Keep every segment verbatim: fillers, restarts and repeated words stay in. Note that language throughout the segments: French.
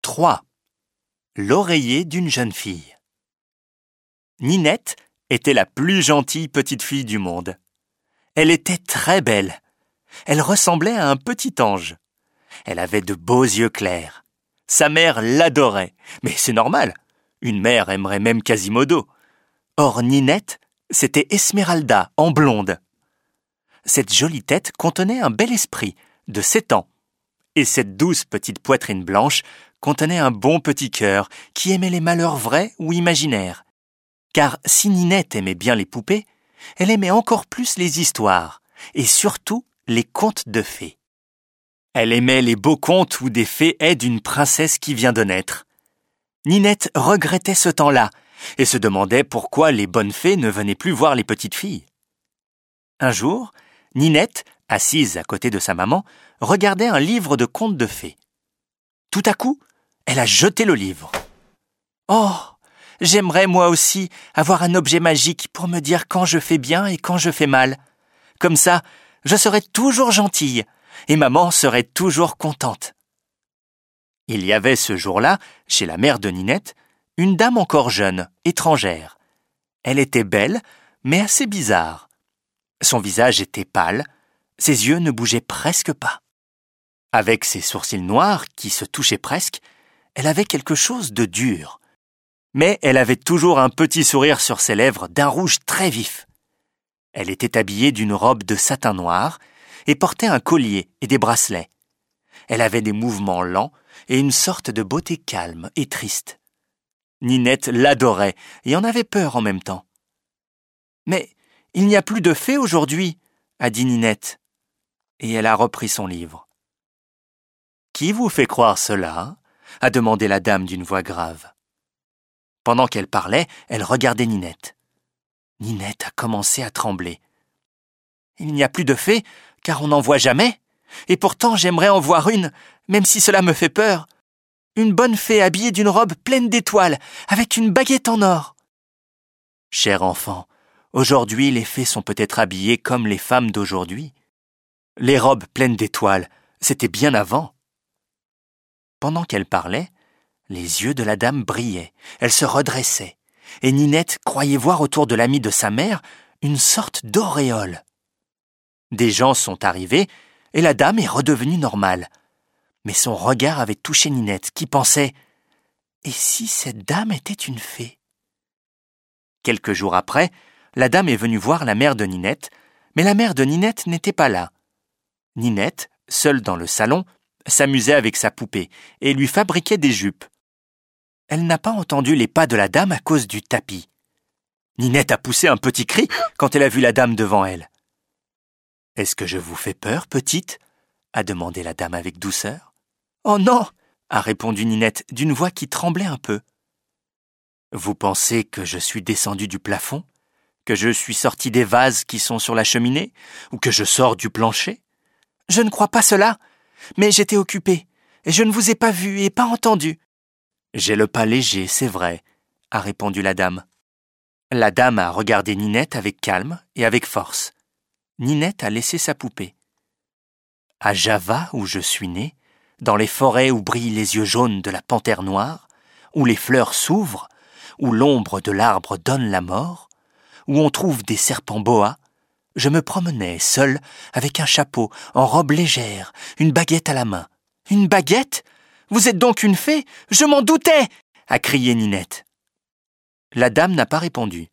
trois. L'oreiller d'une jeune fille. Ninette était la plus gentille petite fille du monde. Elle était très belle. Elle ressemblait à un petit ange. Elle avait de beaux yeux clairs. Sa mère l'adorait, mais c'est normal. Une mère aimerait même Quasimodo. Or Ninette, c'était Esmeralda en blonde. Cette jolie tête contenait un bel esprit, de sept ans. Et cette douce petite poitrine blanche contenait un bon petit cœur qui aimait les malheurs vrais ou imaginaires. Car si Ninette aimait bien les poupées, elle aimait encore plus les histoires, et surtout les contes de fées. Elle aimait les beaux contes où des fées aident une princesse qui vient de naître. Ninette regrettait ce temps-là, et se demandait pourquoi les bonnes fées ne venaient plus voir les petites filles. Un jour, Ninette, assise à côté de sa maman, regardait un livre de contes de fées. Tout à coup, elle a jeté le livre. « Oh, j'aimerais moi aussi avoir un objet magique pour me dire quand je fais bien et quand je fais mal. Comme ça, je serais toujours gentille et maman serait toujours contente. » Il y avait ce jour-là, chez la mère de Ninette, une dame encore jeune, étrangère. Elle était belle, mais assez bizarre. Son visage était pâle, ses yeux ne bougeaient presque pas. Avec ses sourcils noirs qui se touchaient presque, elle avait quelque chose de dur. Mais elle avait toujours un petit sourire sur ses lèvres d'un rouge très vif. Elle était habillée d'une robe de satin noir et portait un collier et des bracelets. Elle avait des mouvements lents et une sorte de beauté calme et triste. Ninette l'adorait et en avait peur en même temps. « Mais il n'y a plus de fées aujourd'hui, » a dit Ninette. Et elle a repris son livre. « Qui vous fait croire cela ?» a demandé la dame d'une voix grave. Pendant qu'elle parlait, elle regardait Ninette. Ninette a commencé à trembler. « Il n'y a plus de fées, car on n'en voit jamais. Et pourtant j'aimerais en voir une, même si cela me fait peur. Une bonne fée habillée d'une robe pleine d'étoiles, avec une baguette en or. » Cher enfant, aujourd'hui les fées sont peut-être habillées comme les femmes d'aujourd'hui. Les robes pleines d'étoiles, c'était bien avant. Pendant qu'elle parlait, les yeux de la dame brillaient, elle se redressait, et Ninette croyait voir autour de l'amie de sa mère une sorte d'auréole. Des gens sont arrivés, et la dame est redevenue normale. Mais son regard avait touché Ninette, qui pensait « Et si cette dame était une fée ?» Quelques jours après, la dame est venue voir la mère de Ninette, mais la mère de Ninette n'était pas là. Ninette, seule dans le salon, s'amusait avec sa poupée et lui fabriquait des jupes. Elle n'a pas entendu les pas de la dame à cause du tapis. Ninette a poussé un petit cri quand elle a vu la dame devant elle. « Est-ce que je vous fais peur, petite ?» a demandé la dame avec douceur. « Oh non !» a répondu Ninette d'une voix qui tremblait un peu. « Vous pensez que je suis descendue du plafond ? Que je suis sortie des vases qui sont sur la cheminée ? Ou que je sors du plancher ? Je ne crois pas cela, mais j'étais occupée, et je ne vous ai pas vu et pas entendu. »« J'ai le pas léger, c'est vrai, » a répondu la dame. La dame a regardé Ninette avec calme et avec force. Ninette a laissé sa poupée. « À Java, où je suis née, dans les forêts où brillent les yeux jaunes de la panthère noire, où les fleurs s'ouvrent, où l'ombre de l'arbre donne la mort, où on trouve des serpents boas, je me promenais seule avec un chapeau, en robe légère, une baguette à la main. »« Une baguette ? Vous êtes donc une fée ? Je m'en doutais !» a crié Ninette. La dame n'a pas répondu.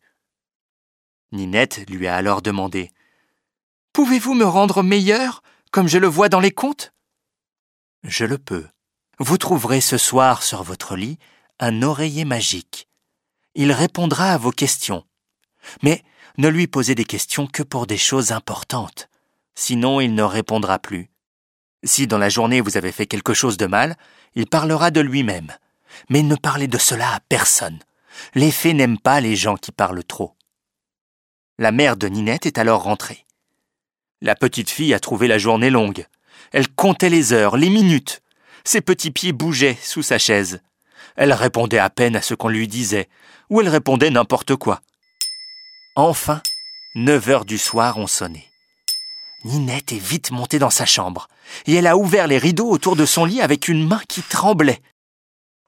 Ninette lui a alors demandé « Pouvez-vous me rendre meilleure, comme je le vois dans les contes ?»« Je le peux. Vous trouverez ce soir sur votre lit un oreiller magique. Il répondra à vos questions. Mais ne lui posez des questions que pour des choses importantes. Sinon, il ne répondra plus. Si dans la journée vous avez fait quelque chose de mal, il parlera de lui-même. Mais ne parlez de cela à personne. Les fées n'aiment pas les gens qui parlent trop. » La mère de Ninette est alors rentrée. La petite fille a trouvé la journée longue. Elle comptait les heures, les minutes. Ses petits pieds bougeaient sous sa chaise. Elle répondait à peine à ce qu'on lui disait, ou elle répondait n'importe quoi. Enfin, neuf heures du soir ont sonné. Ninette est vite montée dans sa chambre, et elle a ouvert les rideaux autour de son lit avec une main qui tremblait.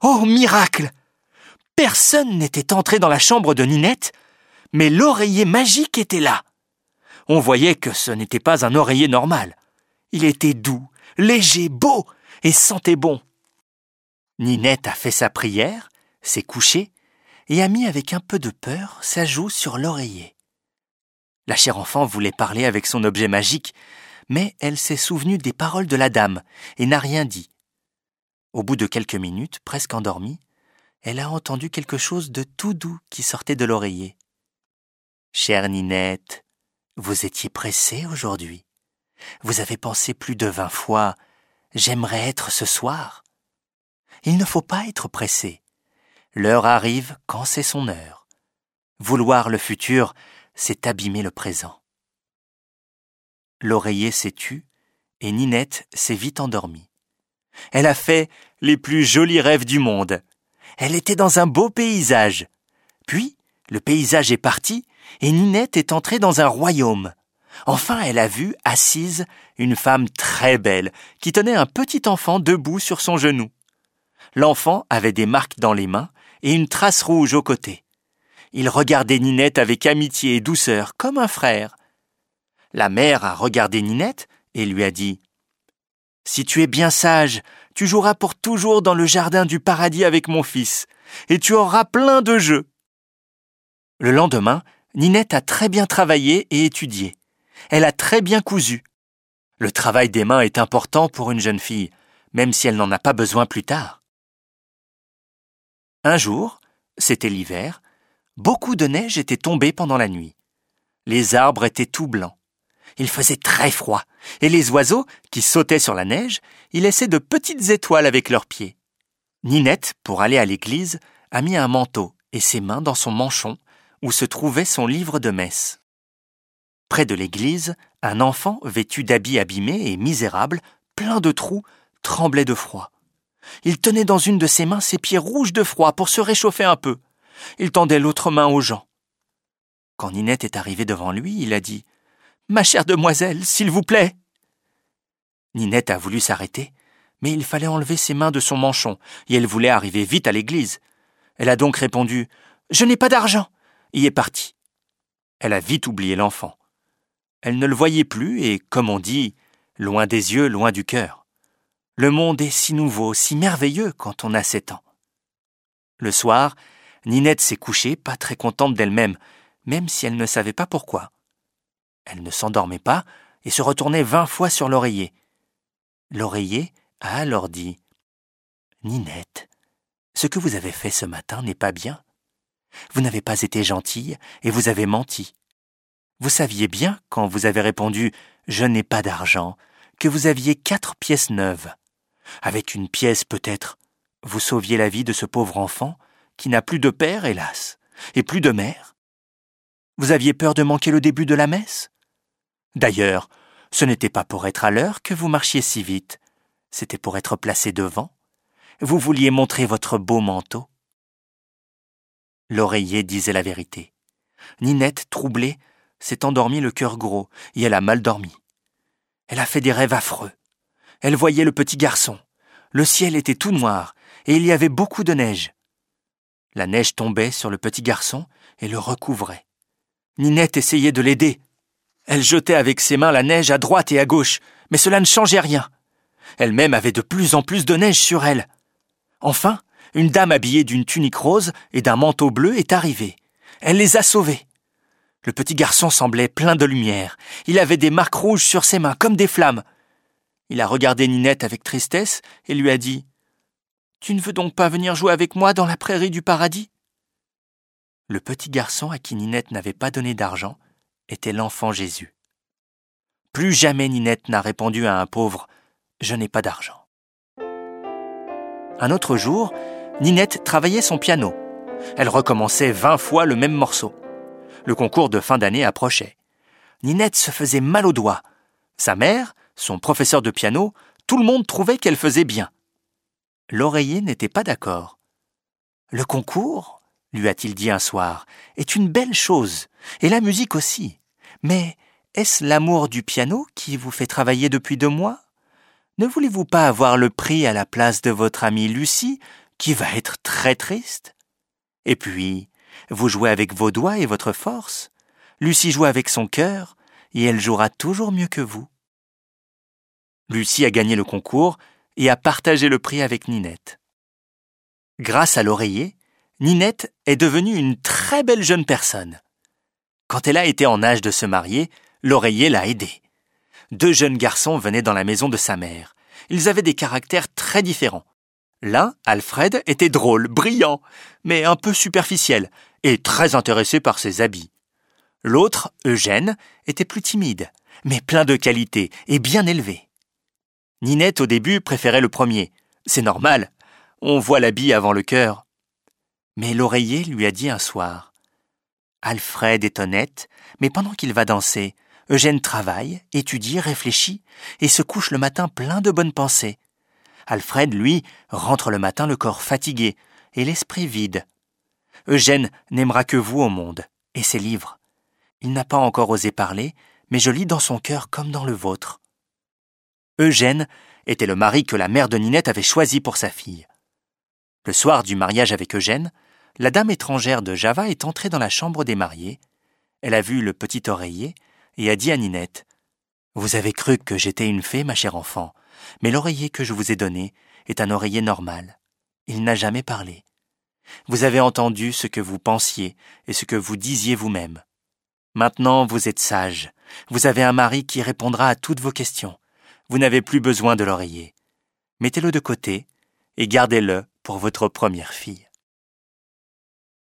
Oh, miracle! Personne n'était entré dans la chambre de Ninette, mais l'oreiller magique était là. On voyait que ce n'était pas un oreiller normal. Il était doux, léger, beau et sentait bon. Ninette a fait sa prière, s'est couchée et a mis avec un peu de peur sa joue sur l'oreiller. La chère enfant voulait parler avec son objet magique, mais elle s'est souvenue des paroles de la dame et n'a rien dit. Au bout de quelques minutes, presque endormie, elle a entendu quelque chose de tout doux qui sortait de l'oreiller. « Chère Ninette, vous étiez pressée aujourd'hui. Vous avez pensé plus de vingt fois « J'aimerais être ce soir ». Il ne faut pas être pressé. L'heure arrive quand c'est son heure. Vouloir le futur, c'est abîmer le présent. L'oreiller s'est tu et Ninette s'est vite endormie. Elle a fait les plus jolis rêves du monde. Elle était dans un beau paysage. Puis, le paysage est parti et Ninette est entrée dans un royaume. Enfin, elle a vu, assise, une femme très belle qui tenait un petit enfant debout sur son genou. L'enfant avait des marques dans les mains et une trace rouge au côté. Il regardait Ninette avec amitié et douceur, comme un frère. La mère a regardé Ninette et lui a dit « Si tu es bien sage, tu joueras pour toujours dans le jardin du paradis avec mon fils, et tu auras plein de jeux. » Le lendemain, Ninette a très bien travaillé et étudié. Elle a très bien cousu. Le travail des mains est important pour une jeune fille, même si elle n'en a pas besoin plus tard. Un jour, c'était l'hiver, beaucoup de neige était tombée pendant la nuit. Les arbres étaient tout blancs. Il faisait très froid, et les oiseaux, qui sautaient sur la neige, y laissaient de petites étoiles avec leurs pieds. Ninette, pour aller à l'église, a mis un manteau et ses mains dans son manchon, où se trouvait son livre de messe. Près de l'église, un enfant vêtu d'habits abîmés et misérables, plein de trous, tremblait de froid. Il tenait dans une de ses mains ses pieds rouges de froid pour se réchauffer un peu. Il tendait l'autre main aux gens. Quand Ninette est arrivée devant lui, il a dit « Ma chère demoiselle, s'il vous plaît !» Ninette a voulu s'arrêter, mais il fallait enlever ses mains de son manchon et elle voulait arriver vite à l'église. Elle a donc répondu « Je n'ai pas d'argent !» et est partie. Elle a vite oublié l'enfant. Elle ne le voyait plus et, comme on dit, loin des yeux, loin du cœur. Le monde est si nouveau, si merveilleux quand on a sept ans. Le soir, Ninette s'est couchée, pas très contente d'elle-même, même si elle ne savait pas pourquoi. Elle ne s'endormait pas et se retournait vingt fois sur l'oreiller. L'oreiller a alors dit « Ninette, ce que vous avez fait ce matin n'est pas bien. Vous n'avez pas été gentille et vous avez menti. Vous saviez bien, quand vous avez répondu « Je n'ai pas d'argent », que vous aviez quatre pièces neuves. Avec une pièce peut-être, vous sauviez la vie de ce pauvre enfant qui n'a plus de père, hélas, et plus de mère. Vous aviez peur de manquer le début de la messe? D'ailleurs, ce n'était pas pour être à l'heure que vous marchiez si vite, c'était pour être placé devant. Vous vouliez montrer votre beau manteau. L'oreiller disait la vérité. Ninette, troublée, s'est endormie le cœur gros et elle a mal dormi. Elle a fait des rêves affreux. Elle voyait le petit garçon. Le ciel était tout noir et il y avait beaucoup de neige. La neige tombait sur le petit garçon et le recouvrait. Ninette essayait de l'aider. Elle jetait avec ses mains la neige à droite et à gauche, mais cela ne changeait rien. Elle-même avait de plus en plus de neige sur elle. Enfin, une dame habillée d'une tunique rose et d'un manteau bleu est arrivée. Elle les a sauvés. Le petit garçon semblait plein de lumière. Il avait des marques rouges sur ses mains, comme des flammes. Il a regardé Ninette avec tristesse et lui a dit « Tu ne veux donc pas venir jouer avec moi dans la prairie du paradis ?» Le petit garçon à qui Ninette n'avait pas donné d'argent était l'enfant Jésus. Plus jamais Ninette n'a répondu à un pauvre « Je n'ai pas d'argent ». Un autre jour, Ninette travaillait son piano. Elle recommençait vingt fois le même morceau. Le concours de fin d'année approchait. Ninette se faisait mal aux doigts. Sa mère, son professeur de piano, tout le monde trouvait qu'elle faisait bien. L'oreiller n'était pas d'accord. « Le concours, lui a-t-il dit un soir, est une belle chose, et la musique aussi. Mais est-ce l'amour du piano qui vous fait travailler depuis deux mois ? Ne voulez-vous pas avoir le prix à la place de votre amie Lucie, qui va être très triste. Et puis, vous jouez avec vos doigts et votre force. Lucie joue avec son cœur, et elle jouera toujours mieux que vous. » Lucie a gagné le concours et a partagé le prix avec Ninette. Grâce à l'oreiller, Ninette est devenue une très belle jeune personne. Quand elle a été en âge de se marier, l'oreiller l'a aidée. Deux jeunes garçons venaient dans la maison de sa mère. Ils avaient des caractères très différents. L'un, Alfred, était drôle, brillant, mais un peu superficiel, et très intéressé par ses habits. L'autre, Eugène, était plus timide, mais plein de qualités et bien élevé. Ninette, au début, préférait le premier. C'est normal, on voit l'habit avant le cœur. Mais l'oreiller lui a dit un soir: « Alfred est honnête, mais pendant qu'il va danser, Eugène travaille, étudie, réfléchit et se couche le matin plein de bonnes pensées. Alfred, lui, rentre le matin le corps fatigué et l'esprit vide. Eugène n'aimera que vous au monde et ses livres. Il n'a pas encore osé parler, mais je lis dans son cœur comme dans le vôtre. » Eugène était le mari que la mère de Ninette avait choisi pour sa fille. Le soir du mariage avec Eugène, la dame étrangère de Java est entrée dans la chambre des mariés. Elle a vu le petit oreiller et a dit à Ninette: « Vous avez cru que j'étais une fée, ma chère enfant, mais l'oreiller que je vous ai donné est un oreiller normal. Il n'a jamais parlé. Vous avez entendu ce que vous pensiez et ce que vous disiez vous-même. Maintenant, vous êtes sage. Vous avez un mari qui répondra à toutes vos questions. Vous n'avez plus besoin de l'oreiller. Mettez-le de côté et gardez-le pour votre première fille. »